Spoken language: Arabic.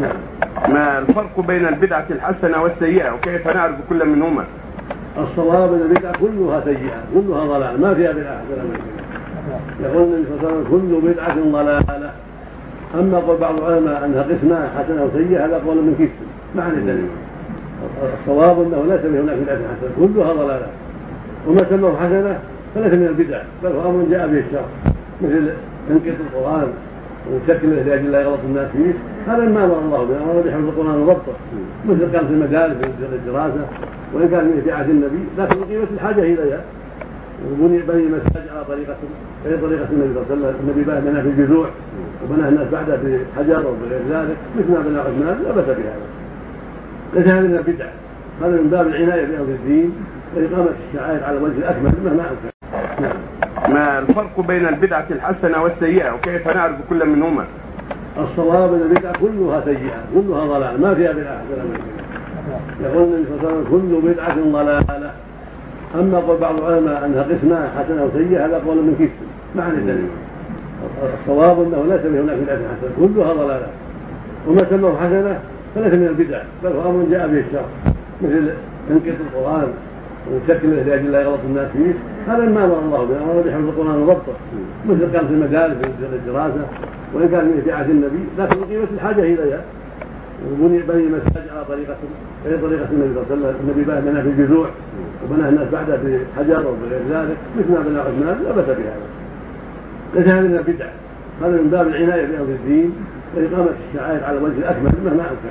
نعم. ما الفرق بين البدعة الحسنة والسيئة وكيف نعرف كل منهما؟ الصواب ان البدعة كلها سيئة كلها ضلال ما فيها بدعة حسنة. يقول النبي صلى الله عليه وسلم كل بدعة ضلالة. اما قول بعض العلماء انها قسمان حسنة وسيئة هذا قول من كسب ما عن الدليل. الصواب انه ليس هناك بدعة حسنة كلها ضلالة وما سموه حسنة فليس من البدع بل هو امر جاء به الشرع مثل تنقيط القرآن وشكله لاجل لا يغلط الناس فيه هذا ما امر الله به امر بحفظ القرآن وضبطه مثل كان في المدارس في الدراسة وان كان من ابتعاث النبي لكن قيمة الحاجة اليها وبني المساجد على طريقة النبي صلى الله عليه وسلم. النبي بنى في الجذوع وبنى الناس بعده في حجر وغير ذلك مثل ما بنى عثمان لا بأس بهذا. ليس هذا من البدع هذا من باب العناية بأمر الدين وإقامة الشعائر على الوجه الأكمل مهما أمكن. نعم. ما الفرق بين البدعة الحسنة والسيئة وكيف نعرف كل منهما؟ الصواب ان البدعة كلها سيئة كلها ضلال ما فيها بدعة حسنة. يقول النبي صلى الله عليه وسلم كل بدعة ضلالة. اما قول بعض العلماء انها قسمان حسنة وسيئة هذا قول من كسب ما عن الدليل. الصواب انه ليس هناك بدعة حسنة كلها ضلالة وما سموه حسنة فليس من البدع بل هو امر جاء به الشرع مثل تنقيط القرآن وشكله لاجل لا يغلط الناس فيه هذا ما امر الله به امر بحفظ القرآن وضبطه مثل كان في المدارس في الدراسة وان كان من ابتعاث النبي لكن قيمة الحاجة اليها وبني المساجد على طريقة النبي صلى الله عليه وسلم. النبي بنى في الجذوع وبنى الناس بعده في حجر وغير ذلك مثل ما بنى عثمان لا بأس بهذا. ليس هذا من البدع هذا من باب العناية بأمر الدين وإقامة الشعائر على الوجه الأكمل مهما أمكن.